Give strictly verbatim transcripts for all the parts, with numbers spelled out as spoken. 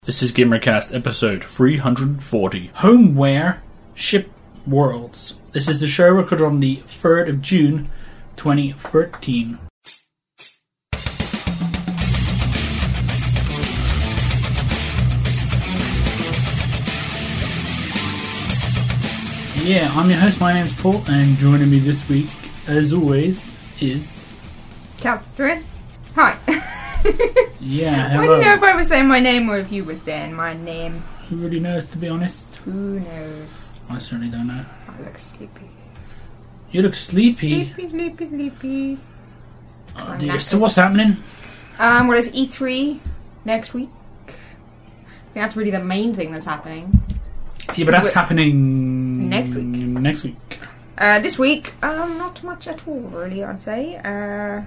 This is GamerCast episode three hundred forty. Homeware Ship Worlds. This is the show recorded on the third of June twenty thirteen. Yeah, I'm your host, my name's Paul, and joining me this week, as always, is... Catherine. Hi. Yeah, hello. I don't know if I was saying my name or if you were saying my name. Who really knows, to be honest? Who knows? I certainly don't know. I look sleepy. You look sleepy. Sleepy, sleepy, sleepy. Oh dear, so what's happening? Um, what is E three next week? I think that's really the main thing that's happening. Yeah, but that's happening... Next week. Next week. Uh, this week, um, not much at all, really, I'd say. Uh...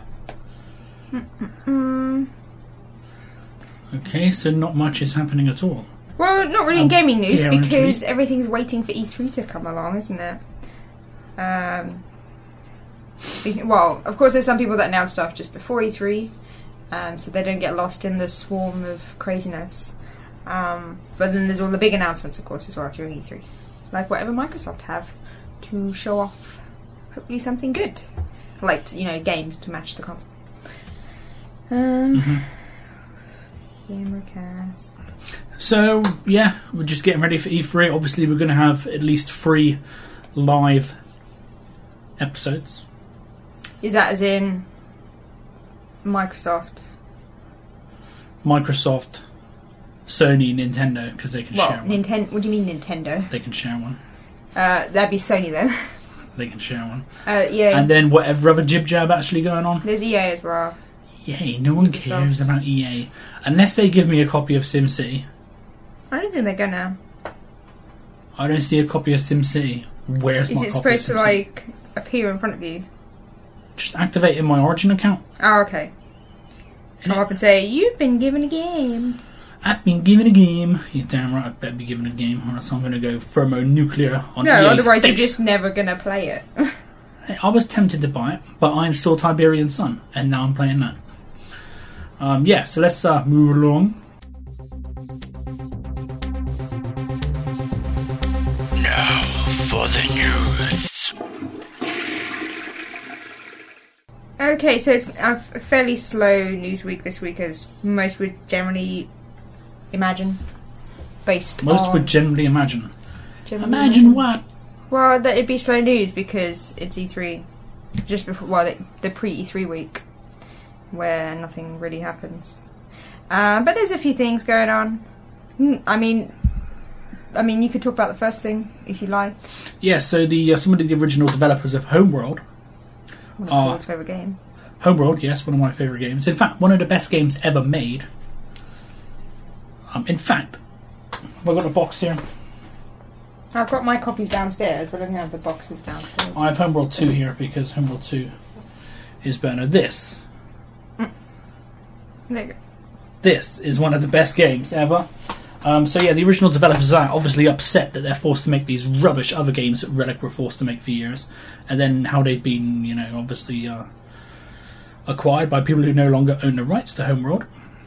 Mm-mm-mm. Okay, so not much is happening at all. Well, not really in Um, gaming news, yeah, because actually. everything's waiting for E three to come along, isn't it? Um, be- well, of course, there's some people that announce stuff just before E three, um, so they don't get lost in the swarm of craziness. Um, but then there's all the big announcements, of course, as well during E three, like whatever Microsoft have to show off. Hopefully, something good, like you know, games to match the console. Um, Mm-hmm. Gamercast. So, yeah, we're just getting ready for E three. Obviously, we're going to have at least three live episodes. Is that as in Microsoft? Microsoft, Sony, Nintendo, because they can Well, share one. Nintendo. What do you mean Nintendo? They can share one. Uh, that'd be Sony then. They can share one. Uh, yeah. And then whatever other jib-jab actually going on. There's E A as well. Yay, no one Ubisoft. cares about E A. Unless they give me a copy of SimCity. I don't think they're gonna. I don't see a copy of SimCity. Where's Is my it copy of supposed to SimCity? like appear in front of you? Just activate in my Origin account. Oh, okay. Come up and say you've been given a game. I've been given a game. You're damn right, I better be given a game, or else I'm going to go thermonuclear on No, E A's otherwise you're face. just never gonna play it. Hey, I was tempted to buy it, but I installed Tiberian Sun, and now I'm playing that. Um, yeah, so let's uh, move along. Now for the news. Okay, so it's a fairly slow news week this week, as most would generally imagine, based Most on. would generally imagine. generally Imagine what? Well, that it'd be slow news because it's E three, just before well the, the pre E three week, where nothing really happens. Um, but there's a few things going on. Hmm, I mean, I mean, you could talk about the first thing if you like. Yeah, so the uh, some of the original developers of Homeworld. One of Uh, Paul's favourite game. Homeworld, yes, one of my favourite games. In fact, one of the best games ever made. Um, in fact, have I got a box here? I've got my copies downstairs, but I don't have the boxes downstairs. I have Homeworld two here because Homeworld two is better. This, There you go. this is one of the best games ever. Um, so yeah, the original developers are obviously upset that they're forced to make these rubbish other games that Relic were forced to make for years, and then how they've been, you know, obviously uh, acquired by people who no longer own the rights to Homeworld.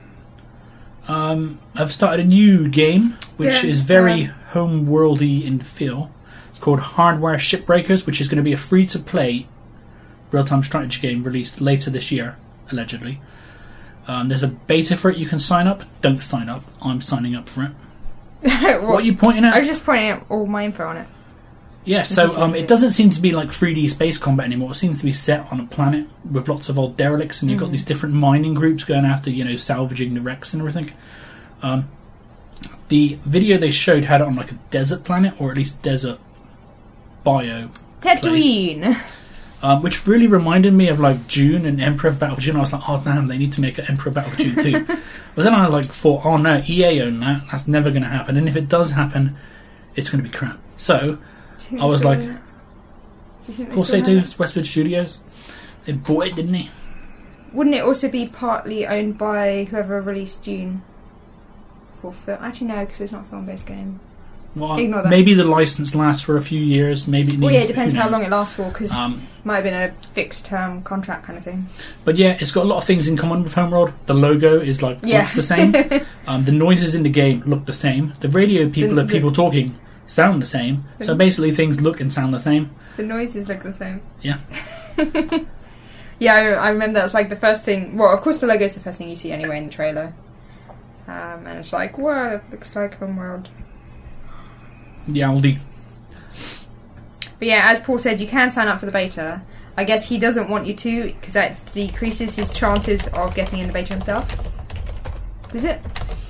Um, I've started a new game which Yeah, is very um, homeworldy in feel. It's called Hardware Shipbreakers, which is going to be a free-to-play real-time strategy game released later this year, allegedly. Um, there's a beta for it. You can sign up. Don't sign up. I'm signing up for it. what, What are you pointing at? I was just pointing out all my info on it. Yeah, This is so really um, good. it doesn't seem to be like three D space combat anymore. It seems to be set on a planet with lots of old derelicts, and you've got Mhm. these different mining groups going after, you know, salvaging the wrecks and everything. Um, the video they showed had it on like a desert planet, or at least desert bio, Tatooine. um, which really reminded me of like Dune and Emperor of Battle for Dune. I was like, oh damn, they need to make an Emperor of Battle for Dune too. But then I like thought, oh no, E A own that. That's never going to happen. And if it does happen, it's going to be crap. So I was like, of course they do. It's Westwood Studios. They bought it, didn't they? Wouldn't it also be partly owned by whoever released Dune for film? Actually, no, because it's not a film-based game. Well, Ignore that. maybe the license lasts for a few years. Maybe it needs, Well, yeah, it depends who how knows? long it lasts for, because Um, it might have been a fixed term contract kind of thing. But yeah, it's got a lot of things in common with Homeworld. The logo is like Yeah. looks the same. um, the noises in the game look the same. The radio people The- are people the- talking sound the same. So The- basically, things look and sound the same. The noises look the same. Yeah. Yeah, I, I remember that was like the first thing. Well, of course, the logo is the first thing you see anyway in the trailer. Um, and it's like, whoa, it looks like Homeworld. The Aldi. But yeah, as Paul said, you can sign up for the beta. I guess he doesn't want you to, because that decreases his chances of getting in the beta himself. Does it?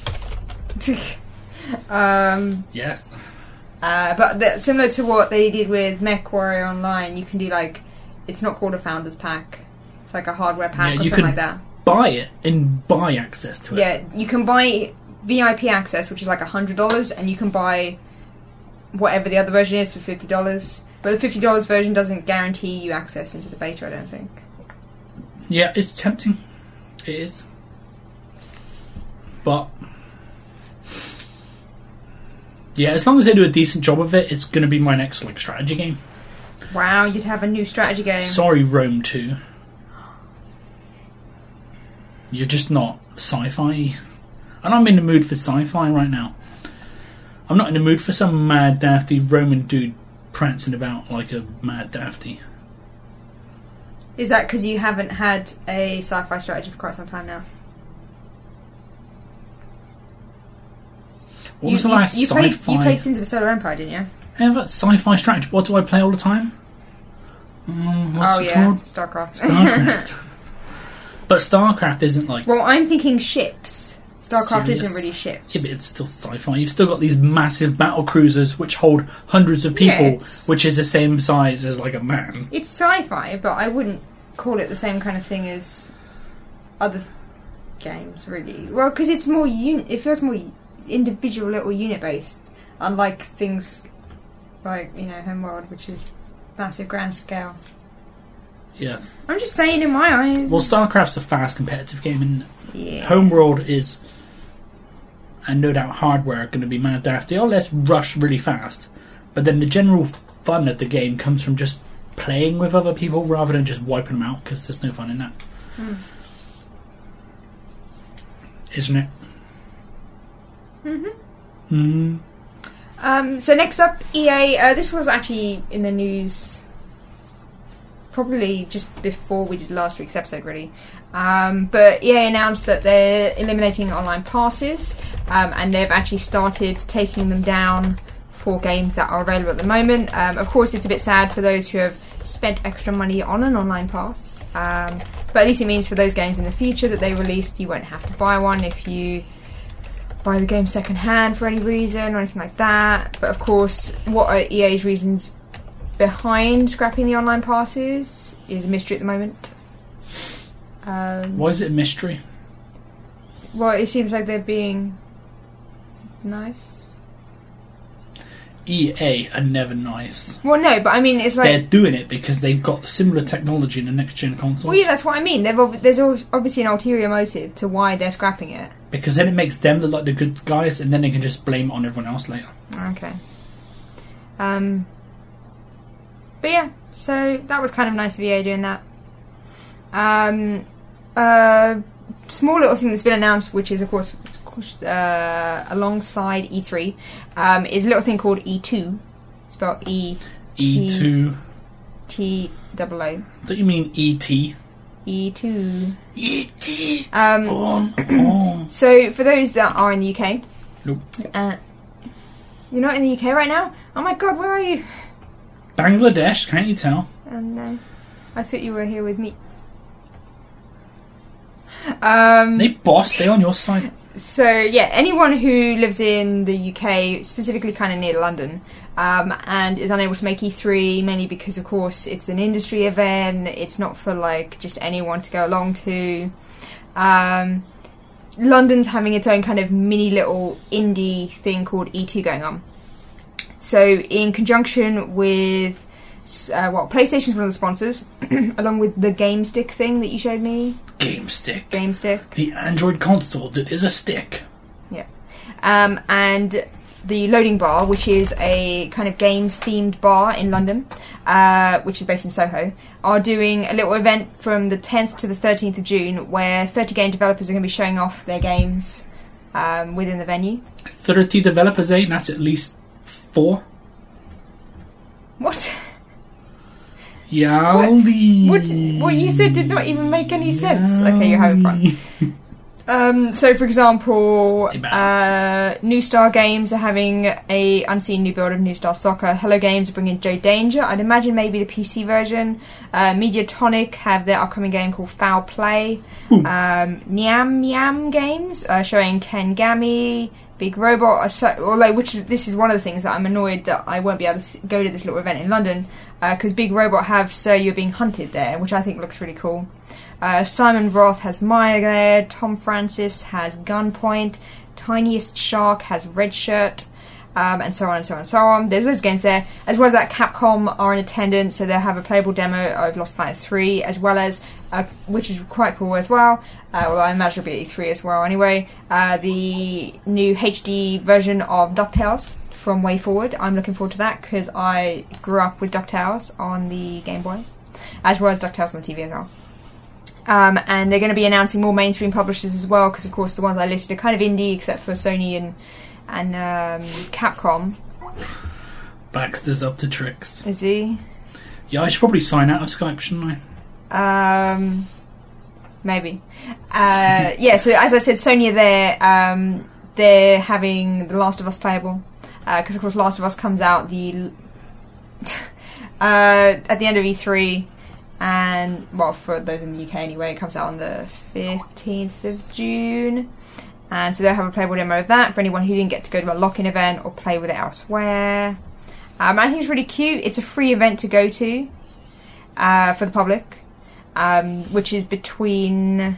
um, Yes. uh, but the, similar to what they did with MechWarrior Online, you can do like, it's not called a Founders Pack. It's like a hardware pack Yeah, or you something can like that. Buy it and buy access to it. Yeah, you can buy V I P access, which is like a hundred dollars, and you can buy whatever the other version is for fifty dollars. But the fifty dollars version doesn't guarantee you access into the beta, I don't think. Yeah, it's tempting. It is. But yeah, as long as they do a decent job of it, it's going to be my next like strategy game. Wow, you'd have a new strategy game. Sorry, Rome two. You're just not sci-fi. And I'm in the mood for sci-fi right now. I'm not in the mood for some mad dafty Roman dude prancing about like a mad dafty. Is that because you haven't had a sci-fi strategy for quite some time now? What you, was the you- last you sci-fi? Played, you played Sins of a Solar Empire, didn't you? Hey, that sci-fi strategy. What do I play all the time? Um, what's oh it yeah, called? StarCraft. StarCraft. But StarCraft isn't like... Well, I'm thinking ships. StarCraft Serious? isn't really ships. Yeah, but it's still sci-fi. You've still got these massive battle cruisers which hold hundreds of Yeah, people, it's- which is the same size as like a man. It's sci-fi, but I wouldn't call it the same kind of thing as other th- games, really. Well, because it's more un- it feels more individual little unit based, unlike things like, you know, Homeworld, which is massive grand scale. Yes. I'm just saying, in my eyes. Well, StarCraft's a fast competitive game, and yeah. Homeworld is, and no doubt hardware, going to be mad dafty. Oh, let's rush really fast. But then the general fun of the game comes from just playing with other people rather than just wiping them out, because there's no fun in that. Mm. Isn't it? Mhm. Mm. Um, so next up, E A. Uh, this was actually in the news probably just before we did last week's episode, really. Um, but E A announced that they're eliminating online passes, um, and they've actually started taking them down for games that are available at the moment. Um, of course, it's a bit sad for those who have spent extra money on an online pass, um, but at least it means for those games in the future that they released, you won't have to buy one if you buy the game second hand for any reason or anything like that. But of course, what are E A's reasons behind scrapping the online passes is a mystery at the moment. Um, Why is it a mystery? well, it seems like they're being nice. E A are never nice. Well, no, but I mean, it's like... They're doing it because they've got similar technology in the next gen consoles. Well, yeah, that's what I mean. They've ob- there's al- obviously an ulterior motive to why they're scrapping it. Because then it makes them look like the good guys, and then they can just blame it on everyone else later. Okay. Um. But yeah, so that was kind of nice of E A doing that. Um. Uh. Small little thing that's been announced, which is of course, of course uh, alongside E three, um, is a little thing called E two, spelled E E two. T double O. Don't you mean E T? E two. E T. Um. On, on. So for those that are in the U K, Nope. uh, you're not in the U K right now. Oh my God, where are you? Bangladesh, can't you tell? Oh no, I thought you were here with me. Um, They boss, they on your side. so yeah, anyone who lives in the U K, specifically kind of near London, um, and is unable to make E three, mainly because of course it's an industry event, it's not for like just anyone to go along to. Um, London's having its own kind of mini little indie thing called E two going on. So in conjunction with Uh, well, PlayStation's one of the sponsors, along with the Game Stick thing that you showed me. Game Stick. Game Stick. The Android console that is a stick. Yeah. Um, and the Loading Bar, which is a kind of games-themed bar in London, uh, which is based in Soho, are doing a little event from the tenth to the thirteenth of June where thirty game developers are going to be showing off their games um, within the venue. thirty developers, eh? And that's at least four. What? Yowdy. What, what you said did not even make any sense. Okay, you're having fun. Um, so, for example, uh, New Star Games are having a unseen new build of New Star Soccer. Hello Games are bringing Joe Danger. I'd imagine maybe the P C version. Uh, Mediatonic have their upcoming game called Foul Play. Um, Nyam Nyam Games are showing Tengami. Big Robot, are so, although which is, this is one of the things that I'm annoyed that I won't be able to go to this little event in London because uh, Big Robot have Sir You're Being Hunted there, which I think looks really cool. Uh, Simon Roth has Maya there, Tom Francis has Gunpoint, Tiniest Shark has Red Shirt, um, and so on and so on and so on. There's loads of games there, as well as that Capcom are in attendance, so they'll have a playable demo of Lost Planet three, as well as, uh, which is quite cool as well, uh, although I imagine it'll be E three as well anyway, uh, the new H D version of DuckTales from Way Forward. I'm looking forward to that, because I grew up with DuckTales on the Game Boy, as well as DuckTales on the T V as well. Um, and they're going to be announcing more mainstream publishers as well, because of course the ones I listed are kind of indie, except for Sony and and um, Capcom. Baxter's up to tricks. Is he? Yeah, I should probably sign out of Skype, shouldn't I? Um, maybe. Uh, yeah. So as I said, Sony are there. Um, they're having The Last of Us playable, because uh, of course Last of Us comes out the uh, at the end of E three. And, well, for those in the U K anyway, it comes out on the fifteenth of June. And so they'll have a playable demo of that for anyone who didn't get to go to a lock-in event or play with it elsewhere. Um, I think it's really cute. It's a free event to go to uh, for the public, um, which is between... Have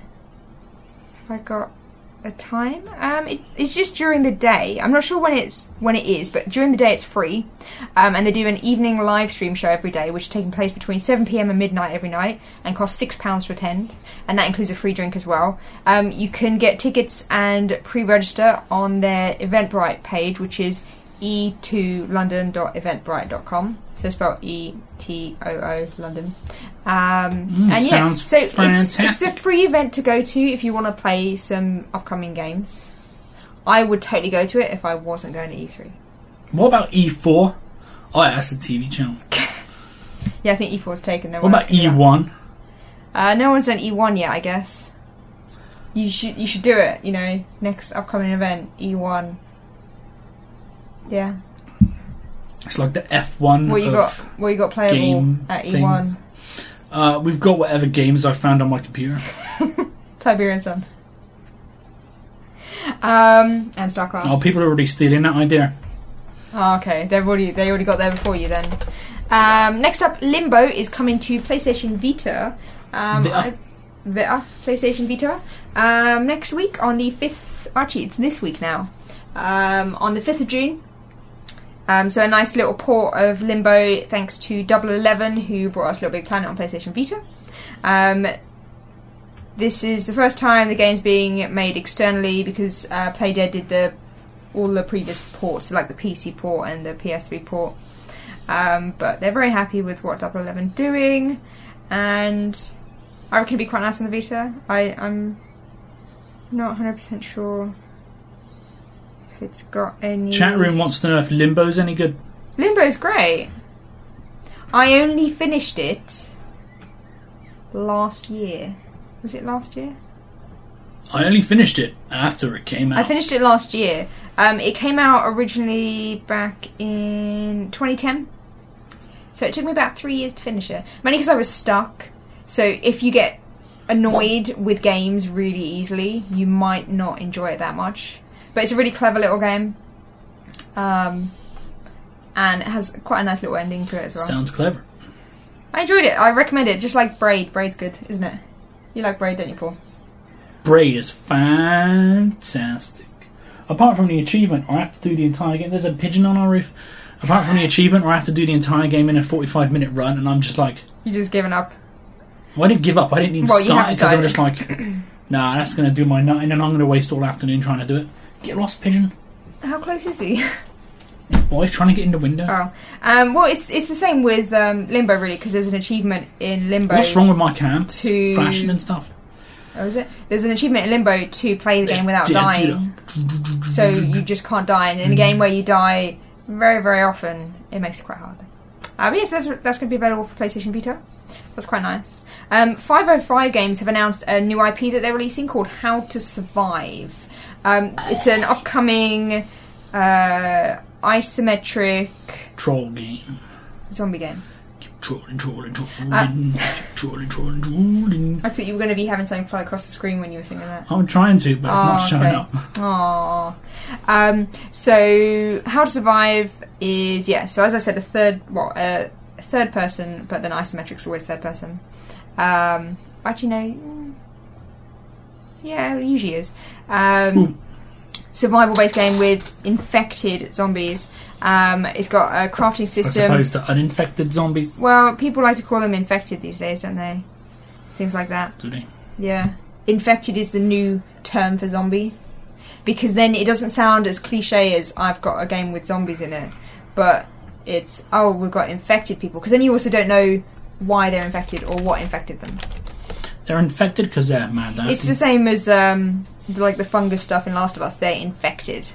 I got a time? Um, it, it's just during the day. I'm not sure when it's when it is, but during the day it's free. Um, and they do an evening live stream show every day, which is taking place between seven p.m. and midnight every night, and costs six pounds to attend. And that includes a free drink as well. Um, you can get tickets and pre-register on their Eventbrite page, which is e two london dot eventbrite dot com. So spelled E T O O London. Um, mm, and yeah, sounds so it's, it's a free event to go to if you want to play some upcoming games. I would totally go to it if I wasn't going to E three. What about E four? Oh, yeah, that's the T V channel. Yeah, I think E four's taken. No what about E one? Uh, no one's done E one yet, I guess. You should you should do it. You know, next upcoming event, E one. Yeah. It's like the F one. What you got? What you got playable at E one? Uh, we've got whatever games I found on my computer. Tiberian Sun. Um, and StarCraft. Oh, people are already stealing that idea. Oh, okay. They've already they already got there before you then. Um, next up, Limbo is coming to PlayStation Vita. Um, Vita. I, Vita. PlayStation Vita. Um, next week on the fifth. Actually, it's this week now. Um, on the fifth of June. Um, so a nice little port of Limbo, thanks to Double Eleven, who brought us Little Big Planet on PlayStation Vita. Um, this is the first time the game's being made externally, because uh, Playdead did the all the previous ports, like the P C port and the P S three port. Um, but they're very happy with what Double Eleven doing, and I reckon it'd be quite nice on the Vita. I, I'm not one hundred percent sure if it's got any... Chat room wants to know if Limbo's any good. Limbo's great. I only finished it last year. Was it last year? I only finished it after it came out. I finished it last year. Um, it came out originally back in twenty ten. So it took me about three years to finish it. Mainly because I was stuck. So if you get annoyed with games really easily, you might not enjoy it that much. But it's a really clever little game. Um, and it has quite a nice little ending to it as well. Sounds clever. I enjoyed it. I recommend it. Just like Braid. Braid's good, isn't it? You like Braid, don't you, Paul? Braid is fantastic. Apart from the achievement, I have to do the entire game. There's a pigeon on our roof. Apart from the achievement, I have to do the entire game in a forty-five minute run, and I'm just like... You just given up? Well, I didn't give up. I didn't even well, start it because I'm it. just like, nah, that's going to do my nut, and then I'm going to waste all afternoon trying to do it. Get lost, pigeon. How close is he? boys trying to get in the window. Oh, um, well, it's it's the same with um, Limbo, really, because there's an achievement in Limbo. What's wrong with my cam? It's to- flashing and stuff. Oh, is it? There's an achievement in Limbo to play the game without Dead dying. So you just can't die. And in a game where you die very, very often, it makes it quite hard. Uh, but yes, that's, that's going to be available for PlayStation Vita. That's quite nice. Um, five oh five Games have announced a new I P that they're releasing called How to Survive. Um, it's an upcoming uh, isometric Troll game. zombie game. Trolling, trolling, trolling, Uh, trolling, trolling, trolling. I thought you were going to be having something fly across the screen when you were singing that. I'm trying to, but it's not Oh, showing okay. up. Aww. Um, so, How to Survive is, yeah, so as I said, a third, well, uh, a third person, but then isometric's always third person. Um, actually, no. mm, Yeah, it usually is. Um, Ooh. survival-based game with infected zombies. Um, it's got a crafting As system. opposed to uninfected zombies. Well, people like to call them infected these days, don't they? Things like that. Do they? Yeah. Infected is the new term for zombie. Because then it doesn't sound as cliche as I've got a game with zombies in it. But it's, oh, we've got infected people. Because then you also don't know why they're infected or what infected them. They're infected because they're mad. That's It's the same as um, the, like the fungus stuff in Last of Us. They're infected.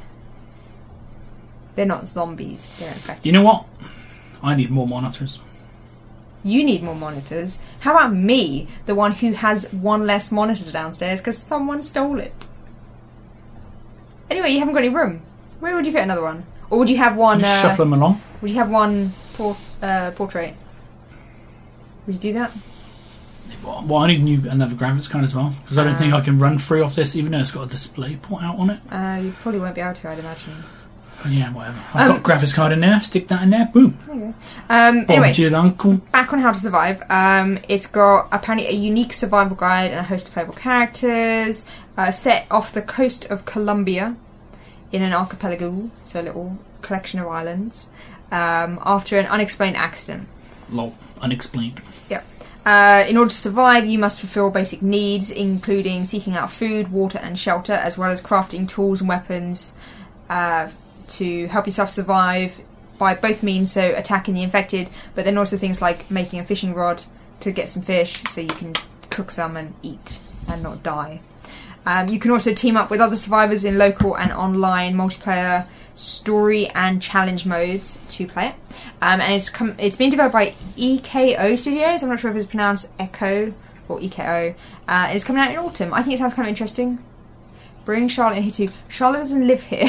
They're not zombies. They're infected. You know what? I need more monitors. You need more monitors. How about me, the one who has one less monitor downstairs because someone stole it? Anyway, you haven't got any room. Where would you fit another one? Or would you have one? You Uh, shuffle them along. would you have one por- uh, portrait? Would you do that? Well, I need new another graphics card as well because I don't Uh. think I can run free off this, even though it's got a display port out on it. Uh, you probably won't be able to, I'd imagine. But yeah, whatever. I've Um, got a graphics card in there. Stick that in there. Boom. There you go. Um, anyway, Bob, your uncle. back on How to Survive. Um, it's got apparently a unique survival guide and a host of playable characters. Uh, set off the coast of Colombia in an archipelago, so a little collection of islands. Um, after an unexplained accident. Lol. Unexplained. Yep. Uh, in order to survive, you must fulfill basic needs, including seeking out food, water, and shelter, as well as crafting tools and weapons uh, to help yourself survive by both means, so attacking the infected, but then also things like making a fishing rod to get some fish so you can cook some and eat and not die. Um, you can also team up with other survivors in local and online multiplayer story and challenge modes to play it. Um, and it's com- it's been developed by E K O Studios. I'm not sure if it's pronounced Echo or E K O. Uh, and it's coming out in autumn. I think it sounds kind of interesting. Bring Charlotte in here too. Charlotte doesn't live here.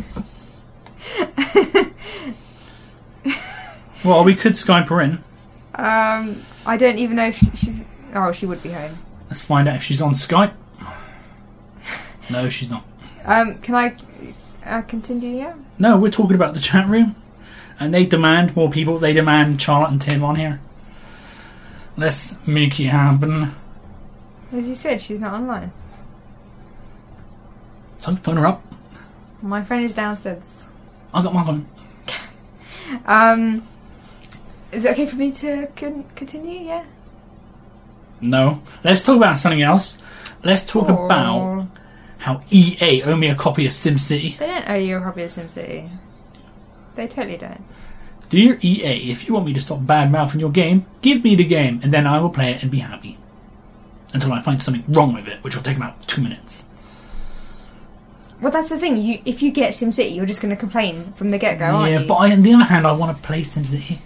Well, we could Skype her in. um, I don't even know if she, she's... Oh, she would be home. Let's find out if she's on Skype. No, she's not. Um, can I uh, continue, yeah? No, we're talking about the chat room. And they demand more people. They demand Charlotte and Tim on here. Let's make it happen. As you said, she's not online. So phone her up. My phone is downstairs. I got my phone. Um, is it okay for me to con- continue, yeah? No. Let's talk about something else. Let's talk Or- about how E A owe me a copy of SimCity. They don't owe you a copy of SimCity. They totally don't. Dear E A, if you want me to stop bad-mouthing your game, give me the game, and then I will play it and be happy. Until I find something wrong with it, which will take about two minutes. Well, that's the thing. You, if you get SimCity, you're just going to complain from the get-go, aren't Yeah, you? but I, on the other hand, I want to play SimCity.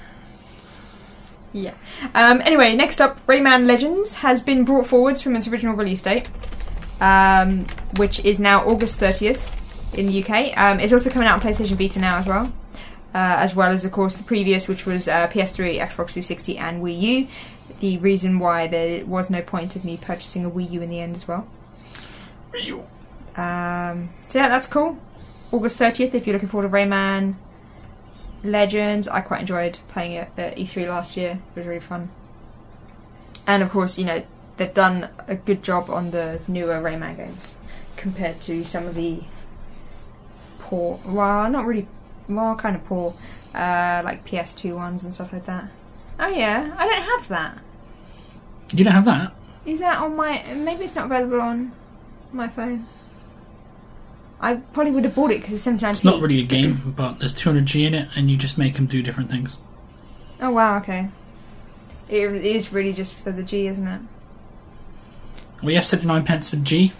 Yeah. Um, anyway, next up, Rayman Legends has been brought forwards from its original release date, um, which is now August thirtieth in the U K. Um, it's also coming out on PlayStation Vita now as well, uh, as well as, of course, the previous, which was uh, P S three, Xbox three sixty, and Wii U. The reason why there was no point of me purchasing a Wii U in the end as well. Wii U. Um, so yeah, that's cool. August thirtieth, if you're looking forward to Rayman Legends. I quite enjoyed playing it at E three last year. It was really fun. And of course, you know, they've done a good job on the newer Rayman games compared to some of the poor, well, not really, well, kind of poor, uh, like P S two ones and stuff like that. Oh yeah, I don't have that. You don't have that? Is that on my, maybe it's not available on my phone. I probably would have bought it because it's seventy-nine p. It's not really a game, but there's two hundred G in it, and you just make them do different things. Oh wow, okay. It is really just for the G, isn't it? We have seventy-nine pence for G.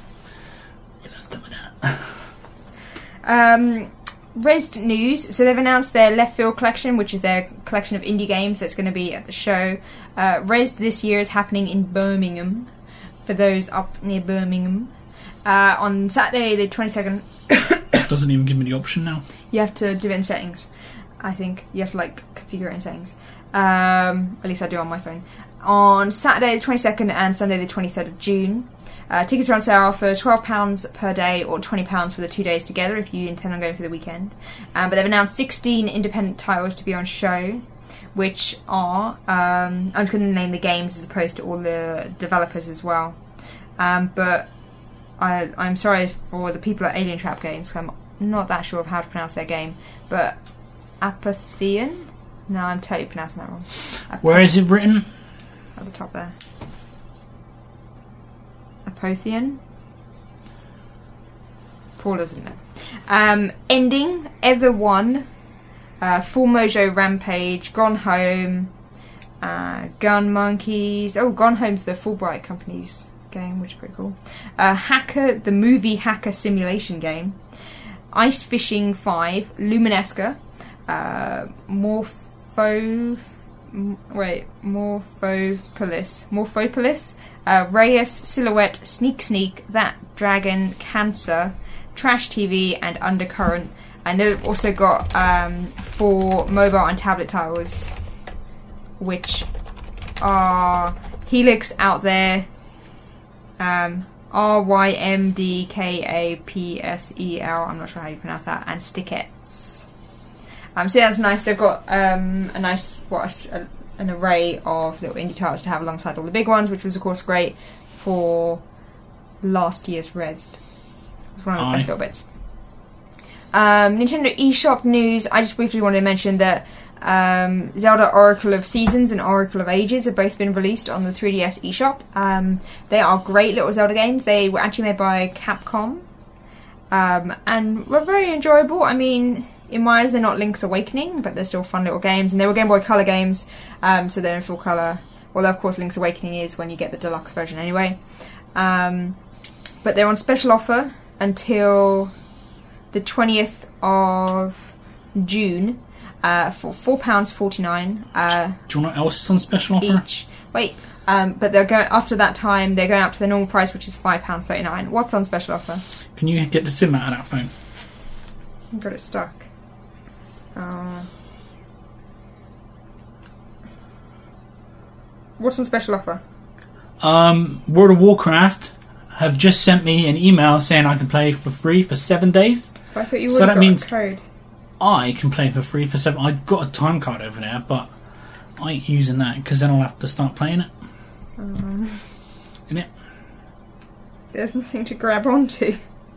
um, Rezzed News. So they've announced their Left Field collection, which is their collection of indie games that's going to be at the show. Uh, Rezzed this year is happening in Birmingham, for those up near Birmingham. Uh, on Saturday the twenty-second. Doesn't even give me the option now. You have to do it in settings. I think you have to like configure it in settings. Um, at least I do on my phone. On Saturday the twenty-second and Sunday the twenty-third of June. Uh, tickets are on sale for twelve pounds per day or twenty pounds for the two days together if you intend on going for the weekend. Um, but they've announced sixteen independent titles to be on show, which are... Um, I'm just going to name the games as opposed to all the developers as well. Um, but I, I'm sorry for the people at Alien Trap Games, because I'm not that sure of how to pronounce their game. But Apotheon? No, I'm totally pronouncing that wrong. Apothe- Where is it written? At the top there. Apotheon? Paul doesn't know. Um, Ending, Ever One, uh, Full Mojo Rampage, Gone Home, uh, Gun Monkeys. Oh, Gone Home's the Fulbright Company's game, which is pretty cool. Uh, Hacker, the movie Hacker simulation game. Ice Fishing five, Luminesca, uh, Morpho... Wait, Morphopolis. Morphopolis, uh, Reyes, Silhouette, Sneak Sneak, That Dragon, Cancer, Trash T V, and Undercurrent. And they've also got um, four mobile and tablet titles, which are Helix Out There, um, R Y M D K A P S E L, I'm not sure how you pronounce that, and Stickets. Um, so yeah, that's nice. They've got um, a nice, what, a, an array of little indie titles to have alongside all the big ones, which was of course great for last year's Rezzed. It was one of the Aye. best little bits. Um, Nintendo eShop news. I just briefly wanted to mention that um, Zelda Oracle of Seasons and Oracle of Ages have both been released on the three D S eShop. Um, they are great little Zelda games. They were actually made by Capcom um, and were very enjoyable. I mean, in my eyes, they're not Link's Awakening, but they're still fun little games. And they were Game Boy Color games, um, so they're in full colour. Although, of course, Link's Awakening is when you get the deluxe version anyway. Um, but they're on special offer until the twentieth of June uh, for four pounds forty-nine. Uh, Do you know what else is on special offer? each. Wait, um, but they're going after that time. They're going up to the normal price, which is five pounds thirty-nine. What's on special offer? Can you get the SIM out of that phone? I've got it stuck. Uh, what's on special offer? Um, World of Warcraft have just sent me an email saying I can play for free for seven days. I thought you So would have that got means- a code. I can play for free for seven. I've got a time card over there, but I ain't using that because then I'll have to start playing it. Um, Innit? there's nothing to grab onto.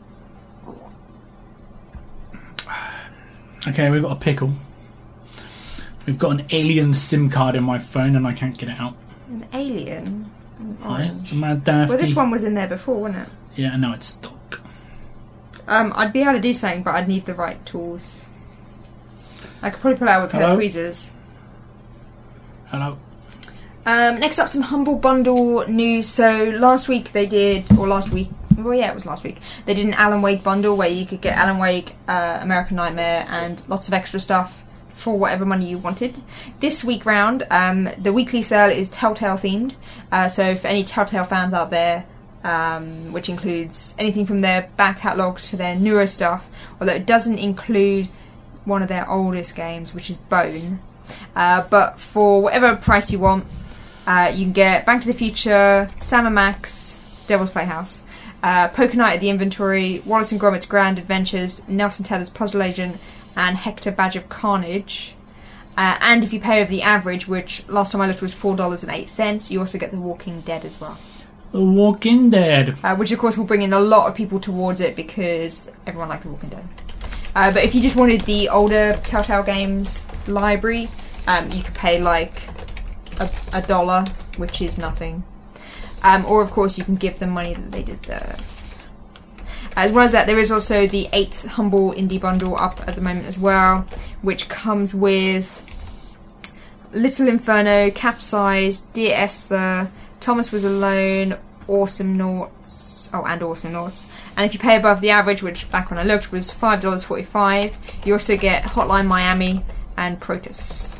Okay, we've got a pickle. We've got an alien SIM card in my phone and I can't get it out. An alien. An Right, orange. it's a mad daft. Well, this one was in there before, wasn't it? Yeah, no, it's stuck. Um, I'd be able to do something, but I'd need the right tools. I could probably pull out with a pair Hello? of tweezers. Hello. Um, next up, some Humble Bundle news. So last week they did, or last week, well yeah, it was last week. They did an Alan Wake bundle where you could get Alan Wake, uh, American Nightmare, and lots of extra stuff for whatever money you wanted. This week round, um, the weekly sale is Telltale themed. Uh, so for any Telltale fans out there, um, which includes anything from their back catalogue to their newer stuff, although it doesn't include one of their oldest games, which is Bone. Uh, but for whatever price you want, uh, you can get Back to the Future, Sam and Max, Devil's Playhouse, uh, Poker Night at the Inventory, Wallace and Gromit's Grand Adventures, Nelson Tether's Puzzle Agent, and Hector Badge of Carnage. Uh, and if you pay over the average, which last time I looked was four dollars and eight cents, you also get The Walking Dead as well. The Walking Dead. Uh, which of course will bring in a lot of people towards it because everyone likes The Walking Dead. Uh, but if you just wanted the older Telltale Games library, um, you could pay like a, a dollar, which is nothing. Um, or of course you can give them money that they deserve. As well as that, there is also the eighth Humble Indie Bundle up at the moment as well, which comes with Little Inferno, Capsized, Dear Esther, Thomas Was Alone, Awesome Noughts, oh, and Awesome Noughts. And if you pay above the average, which back when I looked was five dollars forty-five, you also get Hotline Miami and Protus.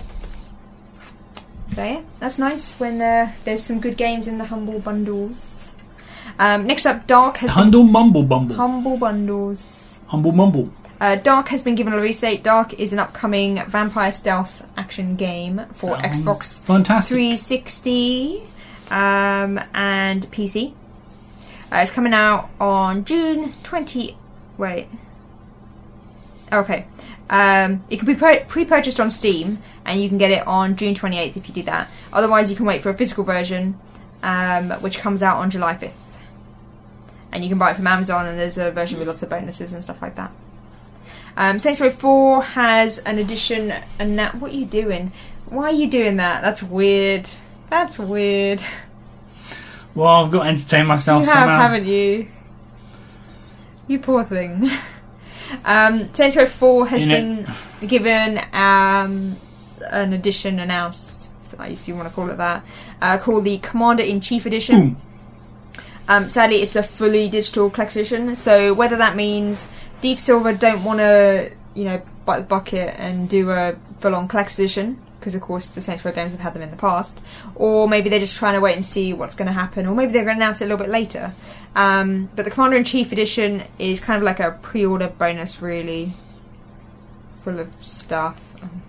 So yeah, that's nice when uh, there's some good games in the Humble Bundles. Um, next up, Dark has Humble Mumble Bumble. Humble Bundles. Humble Mumble. Uh, Dark has been given a release date. Dark is an upcoming vampire stealth action game for Sounds Xbox fantastic. three sixty um, and P C. Uh, it's coming out on June twentieth. Wait. Okay. Um, it can be pre- pre-purchased on Steam, and you can get it on June twenty-eighth if you do that. Otherwise, you can wait for a physical version, um, which comes out on July fifth. And you can buy it from Amazon, and there's a version with lots of bonuses and stuff like that. Um, Saints Row four has an edition, and that. What are you doing? Why are you doing that? That's weird. That's weird. Well, I've got to entertain myself You have, somehow. haven't you? You poor thing. um, Saints Row four has You been know- given um, an edition announced, if you want to call it that, uh, called the Commander-in-Chief Edition. Boom. Um, sadly, it's a fully digital collection, so whether that means Deep Silver don't want to, you know, bite the bucket and do a full-on collector's edition, because of course the Saints Row games have had them in the past, or maybe they're just trying to wait and see what's going to happen, or maybe they're going to announce it a little bit later. Um, but the Commander-in-Chief Edition is kind of like a pre-order bonus, really, full of stuff.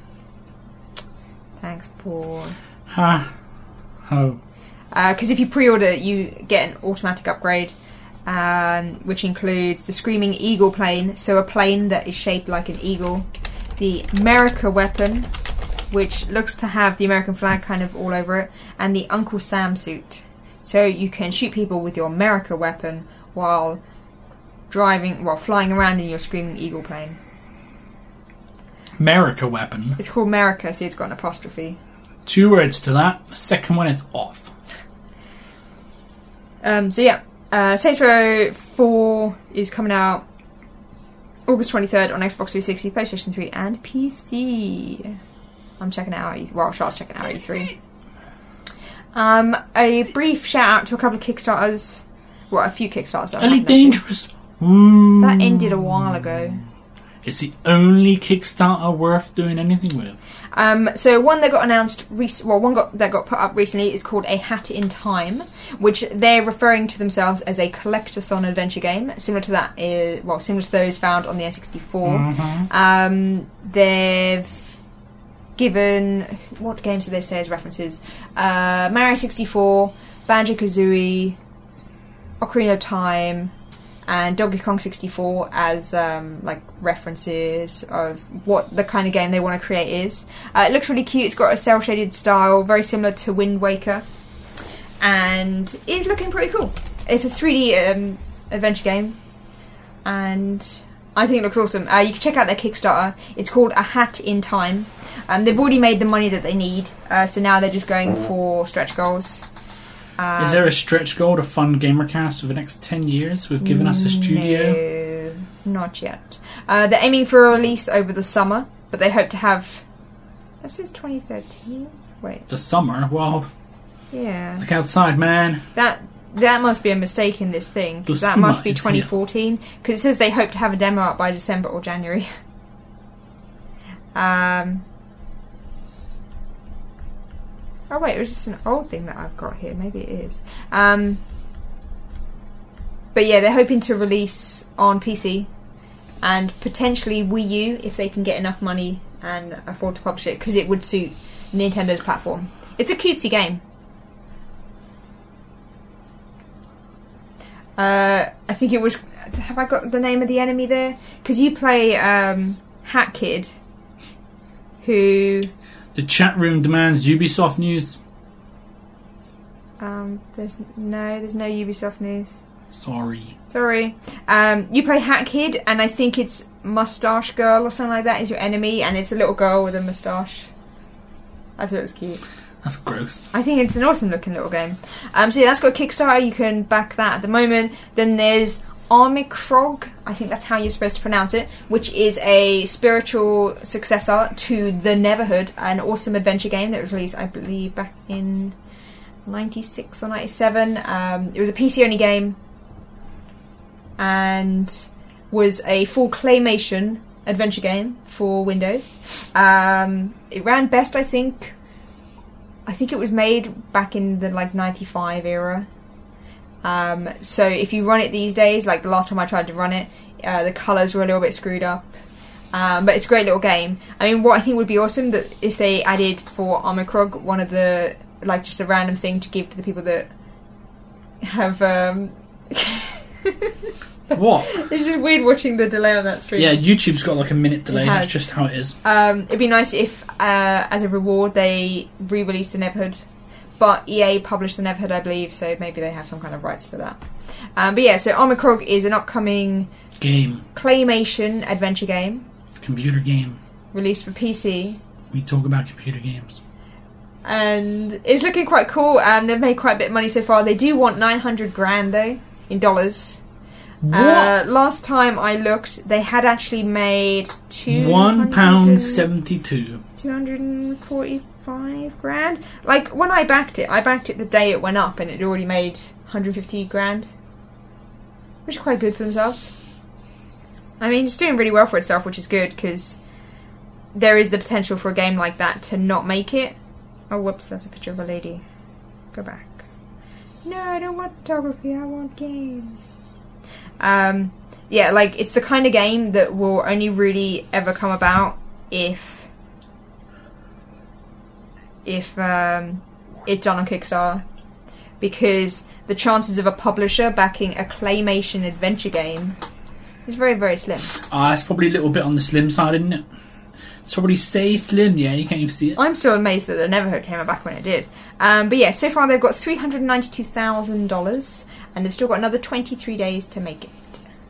Thanks, Paul. Ha. Ho. Because uh, if you pre-order it, you get an automatic upgrade, um, which includes the Screaming Eagle plane, so a plane that is shaped like an eagle, the America weapon, which looks to have the American flag kind of all over it, and the Uncle Sam suit. So you can shoot people with your America weapon while driving, while flying around in your Screaming Eagle plane. America weapon. It's called America, so it's got an apostrophe. Two words to that. The second one is off. Um, so yeah, uh, Saints Row four is coming out August twenty-third on Xbox three sixty, PlayStation three, and P C. I'm checking it out. Well, Charles checking it out at E three. Um, a brief shout out to a couple of Kickstarters. Well, a few Kickstarters. that Elite happened this year. Dangerous. Ooh. That ended a while ago. It's the only Kickstarter worth doing anything with. Um, so one that got announced, rec- well, one got that got put up recently is called A Hat in Time, which they're referring to themselves as a collectathon adventure game, similar to that, uh, well, similar to those found on the N sixty-four. Mm-hmm. Um, they've given, what games do they say as references? Uh, Mario sixty-four, Banjo-Kazooie, Ocarina of Time, and Donkey Kong sixty-four as um, like references of what the kind of game they want to create is. Uh, it looks really cute. It's got a cel-shaded style, very similar to Wind Waker, and it's looking pretty cool. It's a three D um, adventure game, and I think it looks awesome. Uh, you can check out their Kickstarter. It's called A Hat in Time. Um, they've already made the money that they need, uh, so now they're just going for stretch goals. Um, Is there a stretch goal to fund GamerCast for the next ten years? We've given us a studio. No, not yet. Uh, they're aiming for a release over the summer, but they hope to have... This is twenty thirteen? Wait. The summer? Well, Yeah. look outside, man. That that must be a mistake in this thing, because The that summer must be is here. twenty fourteen, because it says they hope to have a demo out by December or January. um... Oh wait, it was just an old thing that I've got here. Maybe it is. Um, but yeah, they're hoping to release on P C and potentially Wii U if they can get enough money and afford to publish it, because it would suit Nintendo's platform. It's a cutesy game. Uh, I think it was... Have I got the name of the enemy there? Because you play um, Hat Kid, who... The chat room demands Ubisoft news. Um, there's no, there's no Ubisoft news. Sorry. Sorry. Um, you play Hat Kid, and I think it's Mustache Girl or something like that is your enemy, and it's a little girl with a moustache. I thought it was cute. That's gross. I think it's an awesome looking little game. Um, so yeah, that's got a Kickstarter. You can back that at the moment. Then there's Armikrog, I think that's how you're supposed to pronounce it, which is a spiritual successor to The Neverhood, an awesome adventure game that was released, I believe, back in ninety-six or ninety-seven. Um, it was a P C only game and was a full claymation adventure game for Windows. Um, it ran best, I think. I think it was made back in the like ninety-five era. Um, so if you run it these days, like the last time I tried to run it, uh, the colours were a little bit screwed up. Um, but it's a great little game. I mean, what I think would be awesome that if they added for Armikrog one of the, like just a random thing to give to the people that have um What? It's just weird watching the delay on that stream. Yeah, YouTube's got like a minute delay. It has. That's just how it is. Um, it'd be nice if, uh, as a reward, they re-released the Neverhood. But E A published the Neverhood, I believe, so maybe they have some kind of rights to that. Um, but yeah, so Armikrog is an upcoming Game. claymation adventure game It's a computer game. released for P C. We talk about computer games. And it's looking quite cool. Um, they've made quite a bit of money so far. They do want nine hundred grand though, in dollars. What? Uh, last time I looked, they had actually made two One pound seventy-two. two hundred and forty-five grand. Like when I backed it, I backed it the day it went up, and it already made one hundred fifty grand, which is quite good for themselves. I mean, it's doing really well for itself, which is good because there is the potential for a game like that to not make it. Oh, whoops! That's a picture of a lady. Go back. No, I don't want photography. I want games. Um, yeah, like it's the kind of game that will only really ever come about if if um, it's done on Kickstarter, because the chances of a publisher backing a claymation adventure game is very, very slim. Ah, uh, it's probably a little bit on the slim side, isn't it? It's probably stay slim, yeah, you can't even see it. I'm still amazed that the Neverhood came back when it did. Um, but yeah, so far they've got three hundred ninety-two thousand dollars, and they've still got another twenty-three days to make it.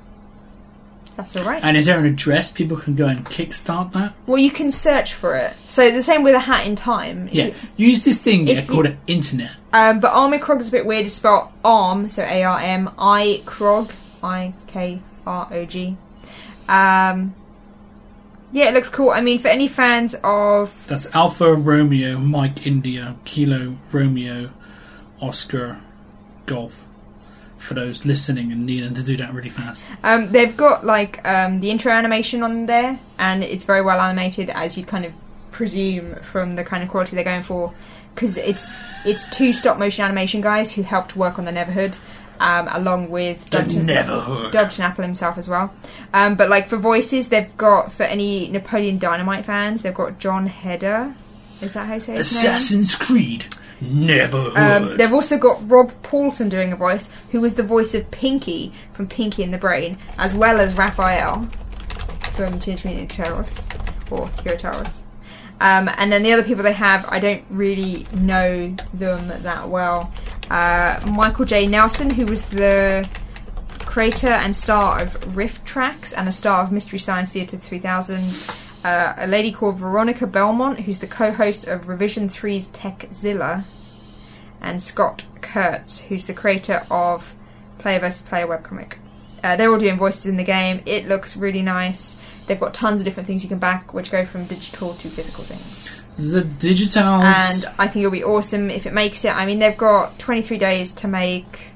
So that's alright. And is there an address people can go and kickstart that? Well, you can search for it. So the same with A Hat in Time. If Yeah, you, use this thing yeah, if called you- an internet. um, but Armikrog is a bit weird. It's spelled Arm, so A R M, I Krog, I K R O G. Um... Yeah, it looks cool. I mean, for any fans of... That's Alpha Romeo, Mike India, Kilo Romeo, Oscar, Golf. For those listening and needing to do that really fast. Um, they've got, like, um, the intro animation on there, and it's very well animated, as you'd kind of presume from the kind of quality they're going for. Because it's it's two stop-motion animation guys who helped work on the Neverhood, um, along with The Doug, Neverhood. Doug Schnapple himself as well. Um, but, like, for voices, they've got, for any Napoleon Dynamite fans, they've got John Heder. Is that how you say his name? Assassin's Creed. Neverhood. Um, they've also got Rob Paulson doing a voice, who was the voice of Pinky from Pinky and the Brain, as well as Raphael from Teenage Mutant Ninja Turtles, or Hero Turtles. Um, and then the other people they have, I don't really know them that well. Uh, Michael J. Nelson, who was the creator and star of Rift Tracks and a star of Mystery Science Theater three thousand. Uh, a lady called Veronica Belmont, who's the co-host of Revision three's Techzilla, and Scott Kurtz, who's the creator of Player versus. Player webcomic. Uh, they're all doing voices in the game. It looks really nice. They've got tons of different things you can back, which go from digital to physical things. The digital. And I think it'll be awesome if it makes it. I mean, they've got twenty-three days to make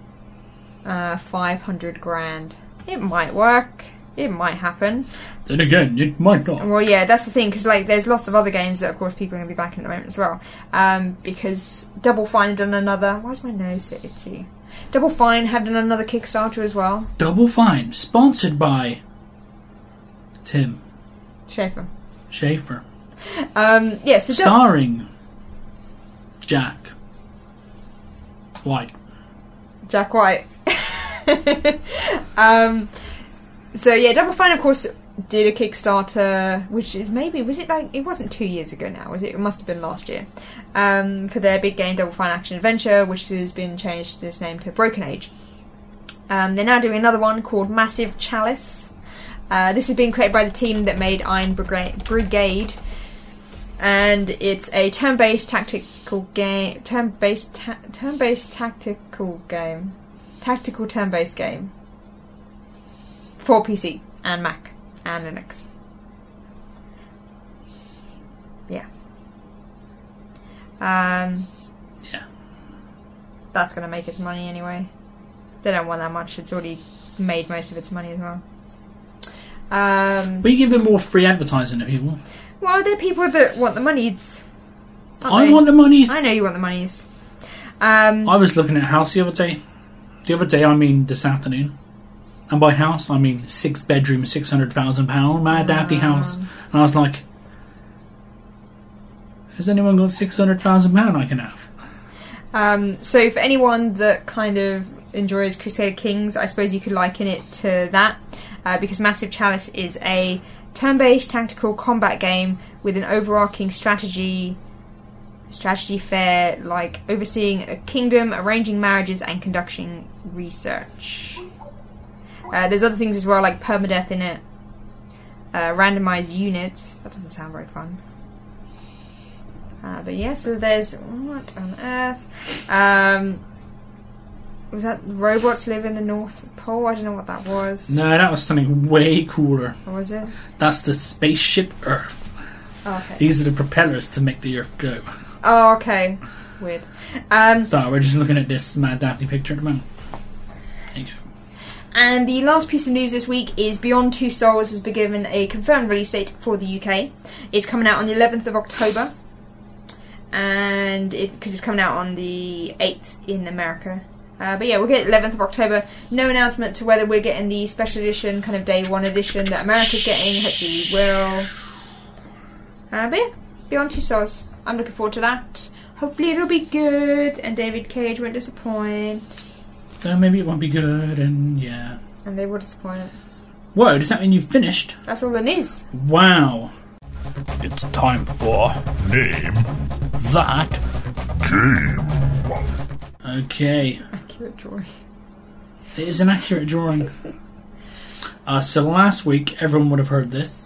uh, five hundred grand. It might work. It might happen. Then again, it might not. Well, yeah, that's the thing, because like, there's lots of other games that, of course, people are going to be backing at the moment as well. Um, because Double Fine have done another... Why is my nose so itchy? Double Fine have done another Kickstarter as well. Double Fine, sponsored by Tim Schafer. Schaefer. Um, yeah, so... Dou- Starring Jack White. Jack White. um... So yeah, Double Fine, of course, did a Kickstarter, which is maybe, was it like, it wasn't two years ago now, was it? It must have been last year. Um, for their big game, Double Fine Action Adventure, which has been changed its name to Broken Age. Um, they're now doing another one called Massive Chalice. Uh, this has been created by the team that made Iron Brigade, Brigade and it's a turn-based tactical game, turn-based, ta- turn-based tactical game, tactical turn-based game. for P C and Mac and Linux. Yeah. Um, yeah. That's going to make its money anyway. They don't want that much. It's already made most of its money as well. Um, we give them more free advertising to people. Well, they're people that want the monies. I they? want the money. I know you want the monies. Um, I was looking at a house the other day. The other day, I mean this afternoon. And by house, I mean six bedroom, six hundred thousand pound Mad Daffy house. And I was like, has anyone got six hundred thousand pound I can have? Um, so for anyone that kind of enjoys Crusader Kings, I suppose you could liken it to that, uh, because Massive Chalice is a turn-based tactical combat game with an overarching strategy strategy fair, like overseeing a kingdom, arranging marriages, and conducting research. Uh, there's other things as well, like permadeath in it, uh, randomized units. That doesn't sound very fun. Uh, but yeah, so there's what on earth? Um, was that robots live in the North Pole? I don't know what that was. No, that was something way cooler. What was it? That's the spaceship Earth. Oh, okay. These are the propellers to make the Earth go. Oh, okay. Weird. Um, so we're just looking at this Mad Daffy picture at the moment. There you go. And the last piece of news this week is Beyond Two Souls has been given a confirmed release date for the U K. It's coming out on the eleventh of October. And it because it's coming out on the eighth in America. Uh, but yeah, we'll get eleventh of October. No announcement to whether we're getting the special edition, kind of day one edition that America's getting. Hopefully we will. Uh, but yeah, Beyond Two Souls. I'm looking forward to that. Hopefully it'll be good and David Cage won't disappoint. So maybe it won't be good and yeah. And they will disappoint. Whoa, does that mean you've finished? That's all it is. Wow. It's time for Name That Game. Okay. Accurate drawing. It is an accurate drawing. Uh, so last week, everyone would have heard this.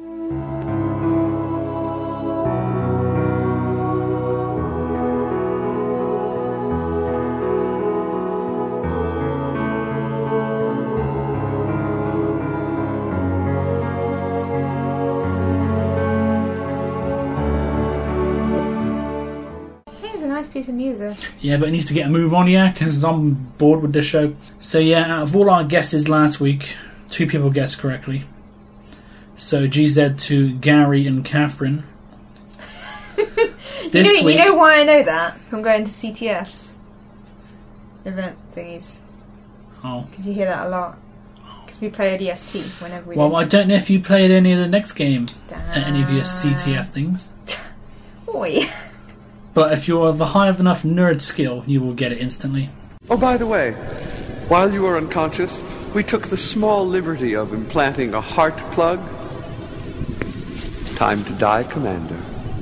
Piece of music. Yeah, but it needs to get a move on, yeah, because I'm bored with this show. So yeah, out of all our guesses last week, two people guessed correctly. So G Z to Gary and Catherine. you, this know, week, you know why I know that? I'm going to C T F's event thingies. Oh. Because you hear that a lot. Because we play a D S T whenever we Well, do. I don't know if you played any of the next game Damn. at any of your C T F things. Oi. But if you're of a high enough nerd skill, you will get it instantly. Oh, by the way, while you were unconscious, we took the small liberty of implanting a heart plug. Time to die, Commander.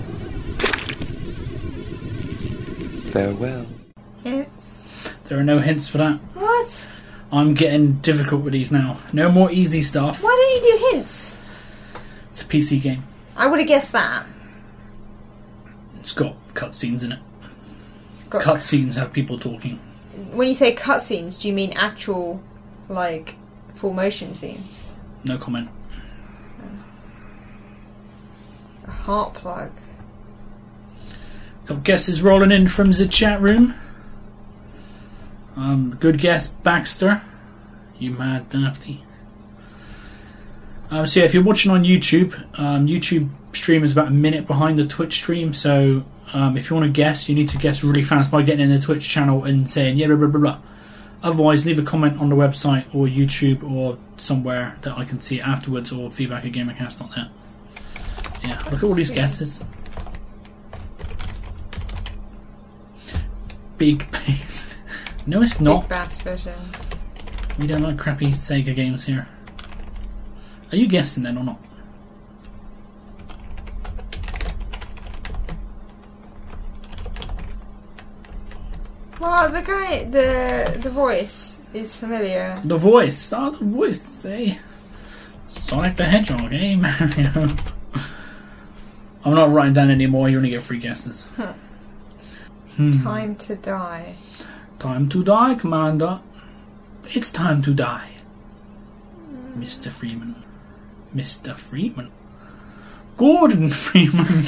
Farewell. Hints? There are no hints for that. What? I'm getting difficult with these now. No more easy stuff. Why don't you do hints? It's a P C game. I would have guessed that. It's got cutscenes in it. It's got Cutscenes have people talking. When you say cutscenes, do you mean actual, like, full motion scenes? No comment. A heart plug. Got guesses rolling in from the chat room. Um, good guess, Baxter. You mad dafty. Um, so yeah, if you're watching on YouTube, um, YouTube stream is about a minute behind the Twitch stream, so um, if you want to guess, you need to guess really fast by getting in the Twitch channel and saying yeah, blah, blah, blah, blah. Otherwise, leave a comment on the website or YouTube or somewhere that I can see it afterwards, or feedback at gamercast dot net. Yeah, look at all these guesses. Big Bass. No, it's not. Big Bass version. We don't like crappy Sega games here. Are you guessing then or not? Well, the guy, the the voice is familiar. The voice. Oh, the voice, eh? Sonic the Hedgehog, eh, Mario? I'm not writing down anymore, you only get free guesses. Huh. Hmm. Time to die. Time to die, Commander. It's time to die. Mister Freeman. Mister Freeman. Gordon Freeman.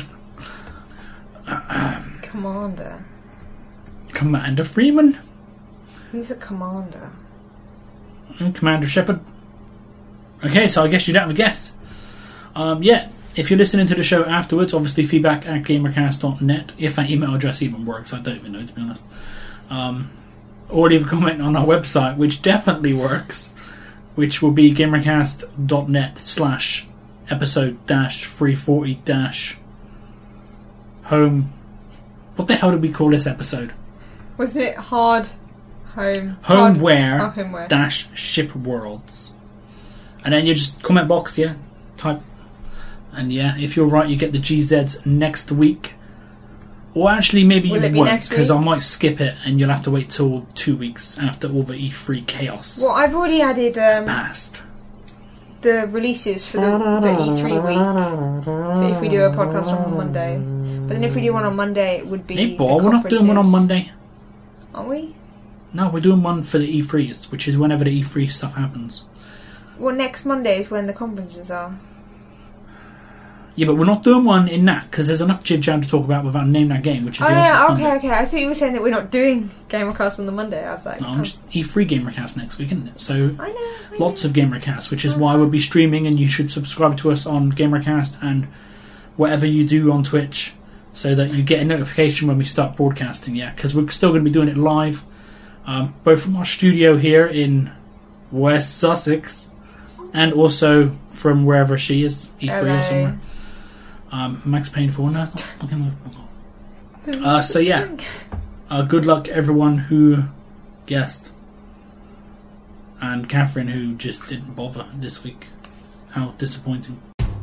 Commander. Commander Freeman. Who's a commander? I'm Commander Shepard. Okay, so I guess you don't have a guess. Um, yeah, if you're listening to the show afterwards, obviously feedback at gamercast dot net, if that email address even works, I don't even know, to be honest. Um, or leave a comment on our website, which definitely works, which will be gamercast dot net slash episode dash three forty dash home. What the hell did we call this episode? Wasn't it hard home? Hard, Homeware, oh, homeware dash ship worlds. And then you just comment box, yeah, type. And yeah, if you're right, you get the G Zs next week. Or actually, maybe Will you it be won't, next because I week? might skip it and you'll have to wait till two weeks after all the E three chaos Well, I've already added has um, passed. the releases for the, the E three week. If we do a podcast on Monday. But then if we do one on Monday, it would be Hey, the Bob, we're not doing one on conferences. Monday. Are we? No, we're doing one for the E threes, which is whenever the E three stuff happens. Well, next Monday is when the conferences are. Yeah, but we're not doing one in that, because there's enough jib jab to talk about without naming that game, which is Oh, the yeah, ultimate okay, fun. okay. I thought you were saying that we're not doing Gamercast on the Monday. I was like, No, oh. I'm just E three Gamercast next week, isn't it? So I know. I lots know. of Gamercast, which is why we'll be streaming, and you should subscribe to us on Gamercast and whatever you do on Twitch, so that you get a notification when we start broadcasting. Yeah, because we're still going to be doing it live, um, both from our studio here in West Sussex, and also from wherever she is, E three or Hello. somewhere. Um, Max Payne four, no, it's not fucking Uh, so yeah, uh, good luck everyone who guessed, and Catherine who just didn't bother this week. How disappointing.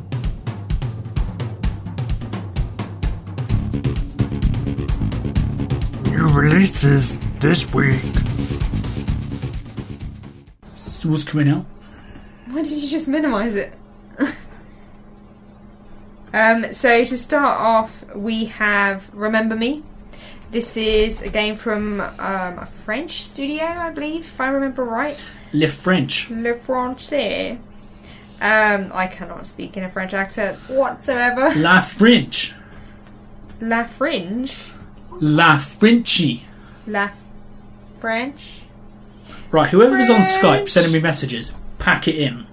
New releases this week. So what's coming out? Why did you just minimise it? um, so to start off, we have Remember Me. This is a game from um, a French studio, I believe, if I remember right. Le French. Le Français. Um, I cannot speak in a French accent whatsoever. La French. La Fringe. La Frenchy. La French. Right, whoever's on Skype French. sending me messages, pack it in.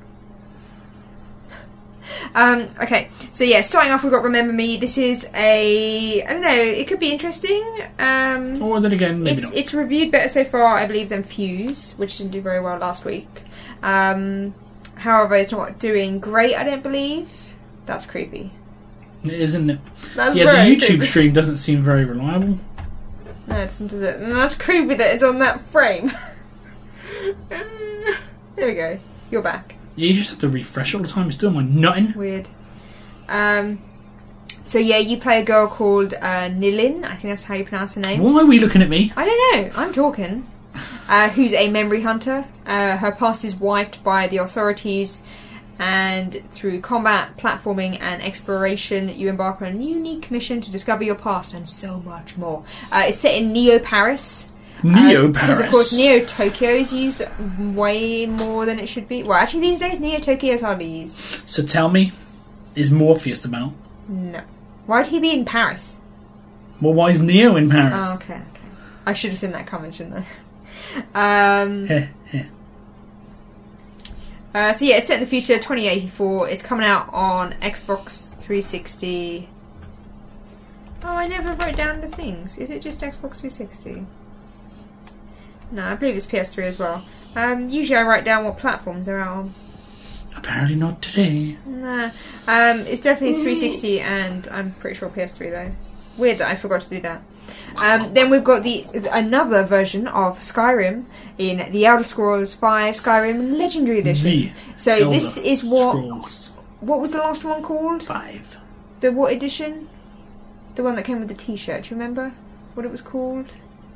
Um, okay, so yeah, starting off, we've got Remember Me. This is a, I don't know, it could be interesting. Um, Or then again, maybe it's not. it's reviewed better so far, I believe, than Fuse, which didn't do very well last week. Um, however, it's not doing great, I don't believe. That's creepy. It isn't it? That's Yeah, the very YouTube creepy. stream doesn't seem very reliable. No, it doesn't, does it? And that's creepy that it's on that frame. There we go. You're back. Yeah, you just have to refresh all the time. It's doing my nutting. Weird. Um, so yeah, you play a girl called uh, Nilin. I think that's how you pronounce her name. Why are we looking at me? I don't know. I'm talking. Uh, who's a memory hunter. Uh, her past is wiped by the authorities, and through combat, platforming, and exploration, you embark on a unique mission to discover your past and so much more. Uh, it's set in Neo Paris. Neo Uh, Paris. Because, of course, Neo Tokyo is used way more than it should be. Well, actually, these days, Neo Tokyo is hardly used. So tell me, is Morpheus about? No. Why'd he be in Paris? Well, why is Neo in Paris? Oh, okay, okay. I should have seen that comment, shouldn't I? Um, Heh, heh. uh, so yeah, it's set in the future, twenty eighty-four. It's coming out on Xbox three sixty. Oh, I never wrote down the things. Is it just Xbox three sixty? No, I believe it's P S three as well. Um, usually I write down what platforms they're out on. Apparently not today. Nah. Um, it's definitely three sixty and I'm pretty sure P S three though. Weird that I forgot to do that. Um, then we've got the another version of Skyrim in the Elder Scrolls five Skyrim Legendary Edition. The so Elder this is what Scrolls what was the last one called? Five. The what edition? The one that came with the T-shirt. Do you remember what it was called?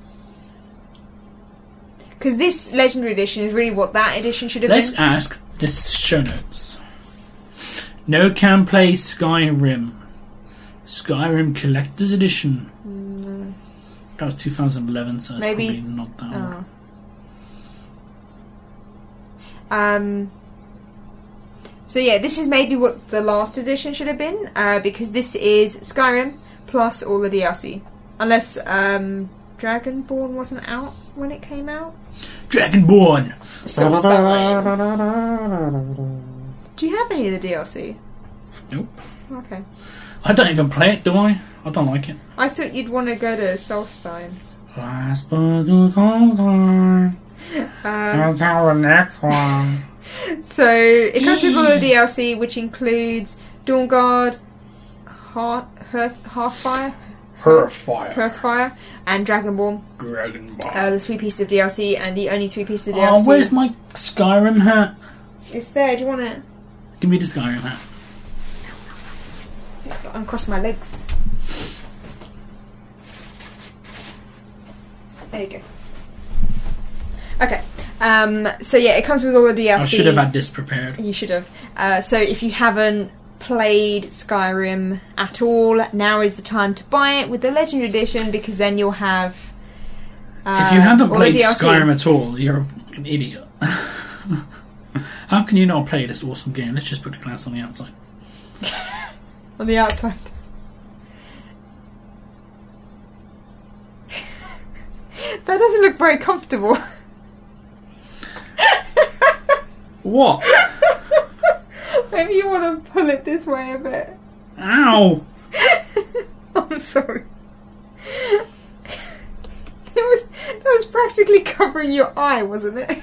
Because this Legendary Edition is really what that edition should have Let's been. ask the show notes. No can play Skyrim. Skyrim Collector's Edition. Mm, That was two thousand eleven, so it's Maybe- probably not that old. oh. Um. So yeah, this is maybe what the last edition should have been, uh, because this is Skyrim plus all the D L C. Unless um, Dragonborn wasn't out when it came out. Dragonborn! Solstheim. Do you have any of the D L C? Nope. Okay. I don't even play it, do I? I don't like it. I thought you'd want to go to Solstheim. Last but not time. Um, That's our next one. so it comes with all the D L C, which includes Dawnguard, Hearth, Hearth, Hearthfire, Hearthfire. Hearthfire, and Dragonborn. Dragonborn. Uh, the three pieces of D L C, and the only three pieces of D Oh, L C. where's my Skyrim hat? It's there. Do you want it? Give me the Skyrim hat. Uncross my legs. There you go. Okay. Um, so yeah, it comes with all the D L C. I should have had this prepared. You should have. Uh, so if you haven't played Skyrim at all, now is the time to buy it with the Legendary Edition, because then you'll have. Uh, if you haven't all played the D L C. Skyrim at all, you're an idiot. How can you not play this awesome game? Let's just put the glass on the outside. On the outside. That doesn't look very comfortable. What? Maybe you want to pull it this way a bit. Ow! I'm sorry. It was that was practically covering your eye, wasn't it?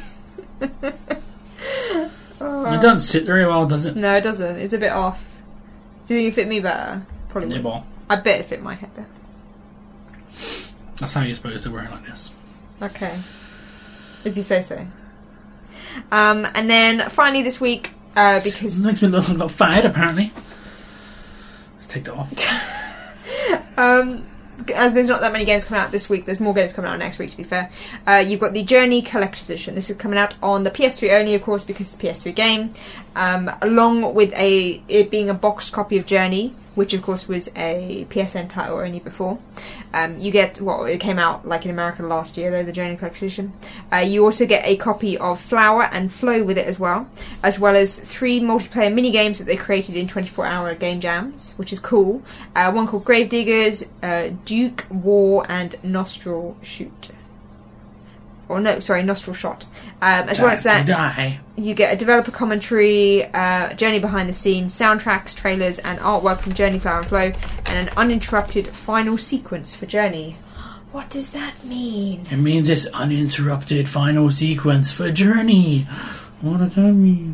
Oh. It doesn't sit very well, does it? No, it doesn't. It's a bit off. Do you think it fit me better? Probably. Yeah, would. well, I bet it fit my head better. that's how you're supposed to wear it like this. Okay. If you say so. Um, and then finally this week, uh, because It makes me look like I got fired, apparently. Let's take that off. um, as there's not that many games coming out this week, there's more games coming out next week, to be fair. Uh, you've got the Journey Collector's Edition. This is coming out on the P S three only, of course, because it's a P S three game. Um, along with a it being a boxed copy of Journey, which of course was a P S N title only before. Um, you get, well, it came out like in America last year, though, the Journey Collector's Edition. Uh, you also get a copy of Flower and Flow with it as well, as well as three multiplayer mini-games that they created in twenty-four hour game jams, which is cool. Uh, one called Gravediggers, uh, Duke, War, and Nostril Shoot. Or no, sorry, Nostril Shot. Um, as well as that, Die. you get a developer commentary, uh, Journey behind the scenes, soundtracks, trailers, and artwork from Journey, Flower and Flow, and an uninterrupted final sequence for Journey. What does that mean? It means it's uninterrupted final sequence for Journey. What does that mean?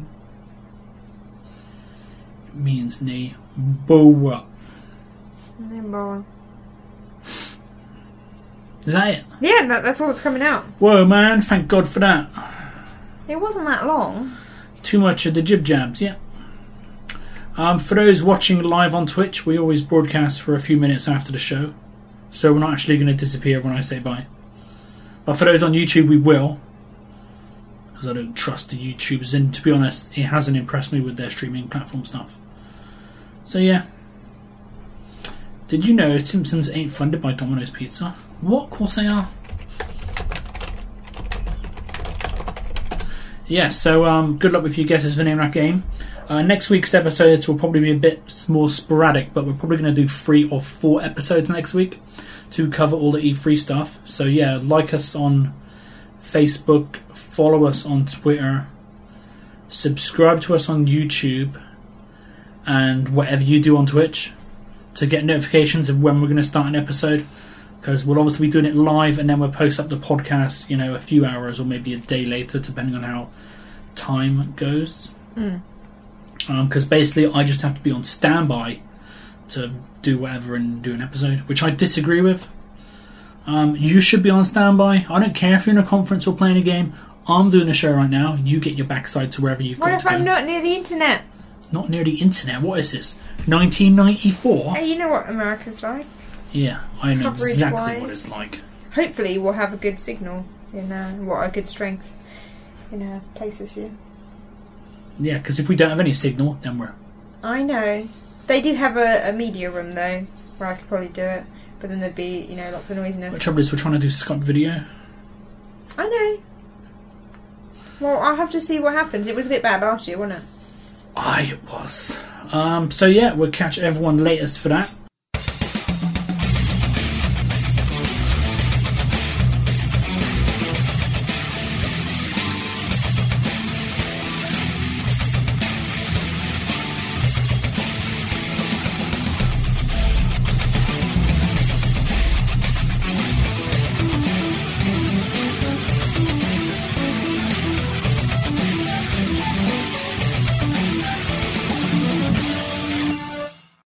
It means nay, boa. Is that it? Yeah, that, that's all that's coming out. Whoa, man! Thank God for that. It wasn't that long. Too much of the jib jabs, yeah. Um, for those watching live on Twitch, we always broadcast for a few minutes after the show, so we're not actually going to disappear when I say bye. But for those on YouTube, we will, because I don't trust the YouTubers, and to be honest, it hasn't impressed me with their streaming platform stuff. So yeah. Did you know Simpsons ain't funded by Domino's Pizza? What? Of course they are. Yeah, so um, good luck with your guesses for name that game. Uh, next week's episodes will probably be a bit more sporadic, but we're probably going to do three or four episodes next week to cover all the E three stuff. So yeah, like us on Facebook, follow us on Twitter, subscribe to us on YouTube, and whatever you do on Twitch to get notifications of when we're going to start an episode. Because we'll obviously be doing it live, and then we'll post up the podcast, you know, a few hours or maybe a day later, depending on how time goes. Mm. Because um, basically, I just have to be on standby to do whatever and do an episode, which I disagree with. Um, you should be on standby. I don't care if you're in a conference or playing a game. I'm doing a show right now. You get your backside to wherever you've What got if to go. I'm not near the internet? Not near the internet. What is this? nineteen ninety-four? Hey, you know what America's like. Yeah, I know Coverage exactly wise. what it's like. Hopefully we'll have a good signal in, uh, what, a good strength in uh, places here. Yeah, because if we don't have any signal, then we're... I know. They do have a, a media room, though, where I could probably do it. But then there'd be, you know, lots of noisiness. The trouble is we're trying to do Skype video. I know. Well, I'll have to see what happens. It was a bit bad last year, wasn't it? Aye, it was. Um, so yeah, we'll catch everyone latest for that.